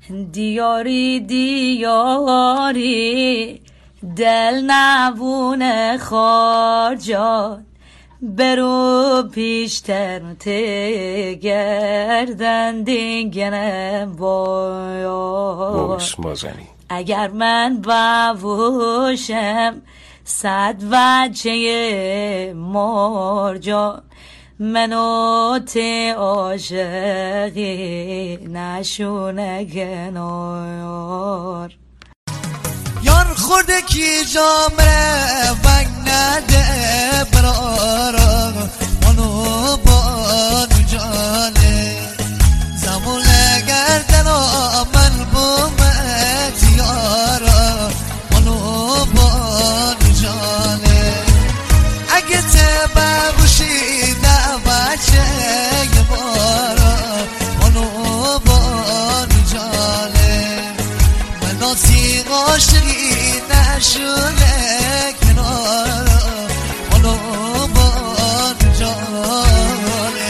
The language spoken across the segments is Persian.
دیاری دیاری دل نبونه خارجان برو پیشتر تگردن دینگنم باش مازنی اگر من باوشم 100 وجه مرجان منو ته عاشقی نشونه کنار یار خورده کی جامره ونگ نده برارا منو با جانه زمون گردن آمن بومت یارا منو با جانه اگه تبابوشی نباشه یه بارا منو با جانه منو سی عاشقی نشونه کنارا منو با جانه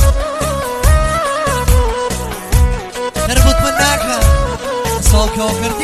مربوط من نکن ساک آخر